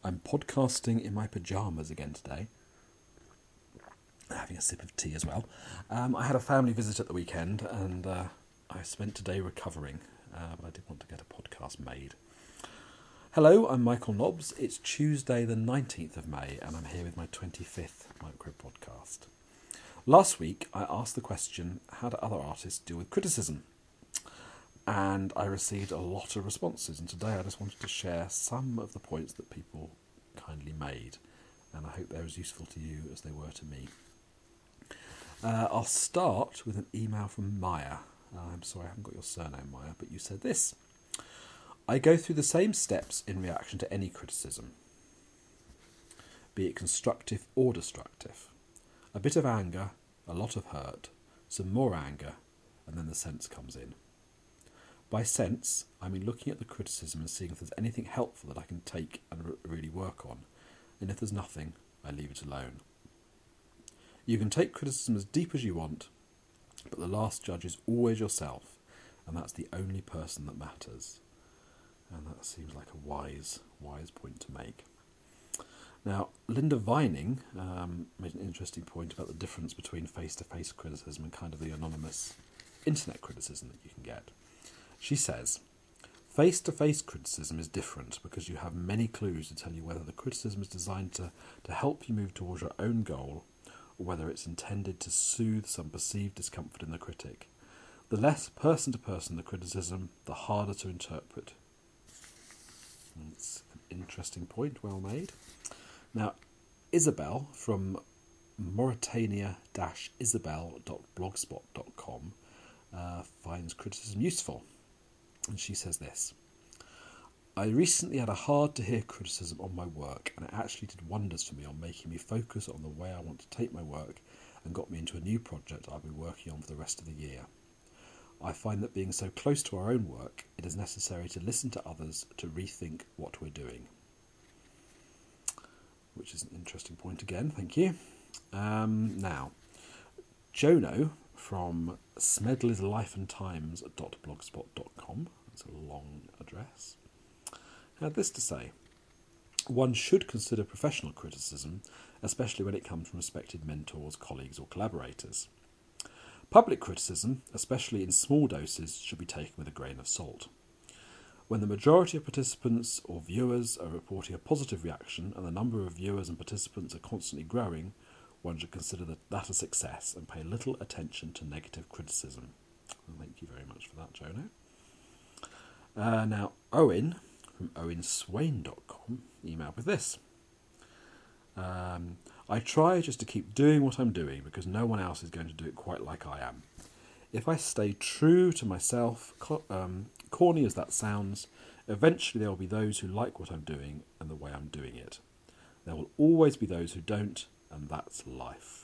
I'm podcasting in my pyjamas again today. Having a sip of tea as well. I had a family visit at the weekend and I spent today recovering, but I did want to get a podcast made. Hello, I'm Michael Nobbs. It's Tuesday the 19th of May and I'm here with my 25th micro podcast. Last week I asked the question, how do other artists deal with criticism? And I received a lot of responses, and today I just wanted to share some of the points that people kindly made, and I hope they're as useful to you as they were to me. I'll start with an email from Maya. I'm sorry I haven't got your surname, Maya, but you said this. I go through the same steps in reaction to any criticism, be it constructive or destructive. A bit of anger, a lot of hurt, some more anger, and then the sense comes in. By sense, I mean looking at the criticism and seeing if there's anything helpful that I can take and really work on, and if there's nothing, I leave it alone. You can take criticism as deep as you want, but the last judge is always yourself, and that's the only person that matters. And that seems like a wise point to make. Now, Linda Vining made an interesting point about the difference between face-to-face criticism and kind of the anonymous internet criticism that you can get. She says, face-to-face criticism is different because you have many clues to tell you whether the criticism is designed to help you move towards your own goal or whether it's intended to soothe some perceived discomfort in the critic. The less person-to-person the criticism, the harder to interpret. It's an interesting point, well made. Now, Isabel from Mauritania-isabel.blogspot.com finds criticism useful. And she says this. I recently had a hard-to-hear criticism on my work, and it actually did wonders for me on making me focus on the way I want to take my work and got me into a new project I'll be working on for the rest of the year. I find that being so close to our own work, it is necessary to listen to others to rethink what we're doing. Which is an interesting point again, thank you. Now, Jono from smedleslifeandtimes.blogspot.com, that's a long address, had this to say. One should consider professional criticism, especially when it comes from respected mentors, colleagues or collaborators. Public criticism, especially in small doses, should be taken with a grain of salt. When the majority of participants or viewers are reporting a positive reaction and the number of viewers and participants are constantly growing, one should consider that a success and pay little attention to negative criticism. Well, thank you very much for that, Jono. Now, Owen from owenswain.com emailed with this. I try just to keep doing what I'm doing because no one else is going to do it quite like I am. If I stay true to myself, corny as that sounds, eventually there will be those who like what I'm doing and the way I'm doing it. There will always be those who don't, and that's life.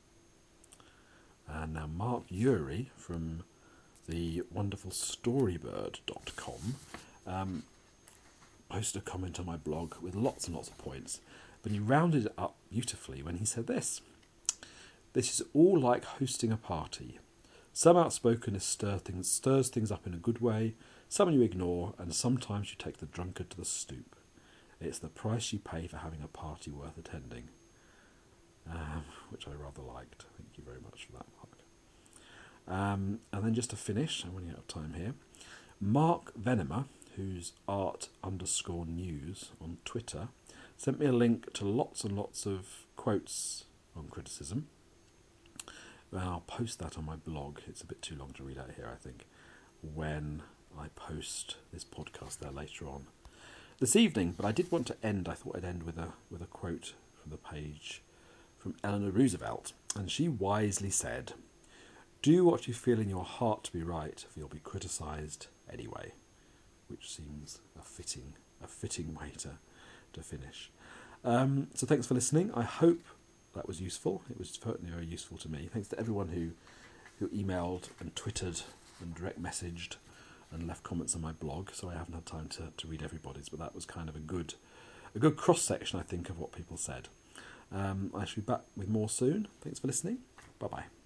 And now Mark Urey from the wonderful storybird.com posted a comment on my blog with lots and lots of points, but he rounded it up beautifully when he said this. This is all like hosting a party. Some outspokenness stirs things up in a good way, some you ignore, and sometimes you take the drunkard to the stoop. It's the price you pay for having a party worth attending. Which I rather liked. Thank you very much for that, Mark. And then just to finish, I'm running out of time here, Mark Venemer, who's art_news on Twitter, sent me a link to lots and lots of quotes on criticism. And I'll post that on my blog. It's a bit too long to read out here, I think, when I post this podcast there later on this evening. But I did want to end, I thought I'd end with a quote from the page from Eleanor Roosevelt. And she wisely said, "Do what you feel in your heart to be right, for you'll be criticised anyway." Which seems a fitting way to finish. So thanks for listening. I hope that was useful. It was certainly very useful to me. Thanks to everyone who emailed and twittered and direct messaged and left comments on my blog. So I haven't had time to read everybody's, but that was kind of a good cross section, I think, of what people said. I shall be back with more soon. Thanks for listening. Bye bye.